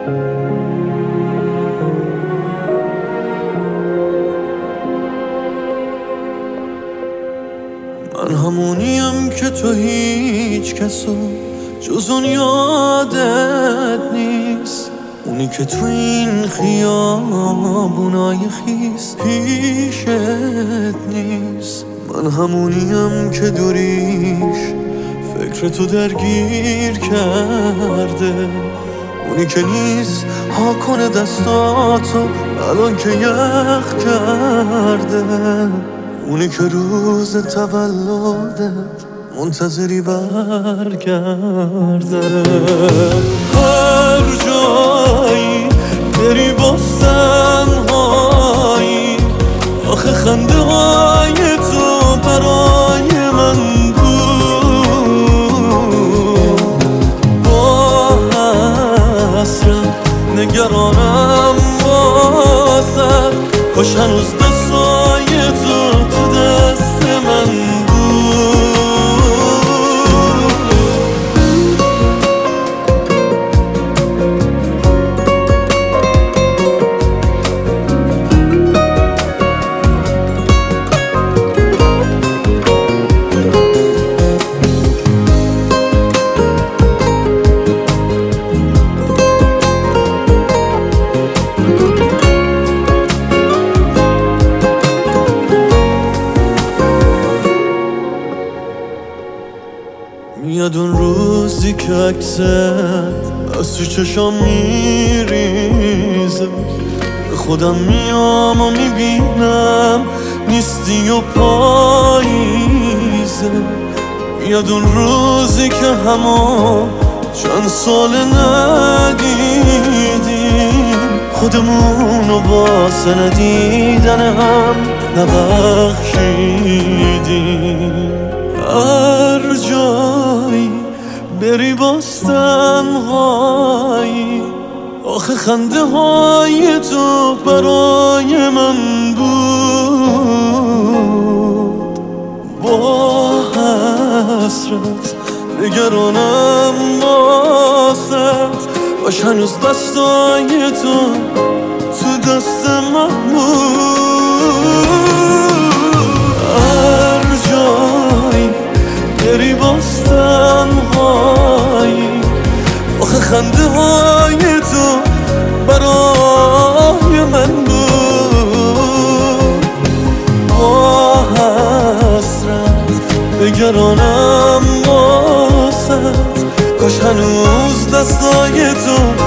من همونیم که تو هیچ کسو جز اون یادت نیست، اونی که تو این خیابونای خیس پیشت نیست. من همونیم که دوریش فکر تو درگیر کرده، اونی که نیست ها کنه دستاتو الان که یخ کرده، اونی که روز تولدت منتظری برگرده. هر جایی بری با تنهایی، آخه خنده های تو برای من بود. با حسرت نگرانم واسد، کاش هنوز دستای تو دست من بود. میاد اون روزی که عکست از تو چشام میریزه، به خودم میام و میبینم نیستی و پاییزه. میاد اون روزی که همون چند سال ندیدیم، خودمونو واسه ندیدن هم نبخشیدیم. هر جایی بری باز تنهایی، آخه خنده های تو برای من بود. با حسرت نگرانم واسد، باش هنوز دستای تو دست من بود. هر جایی بری باز تنهایی، آخه خنده های تو برای من بود. با حسرت نگرانم واسد، کاش هنوز دستای تو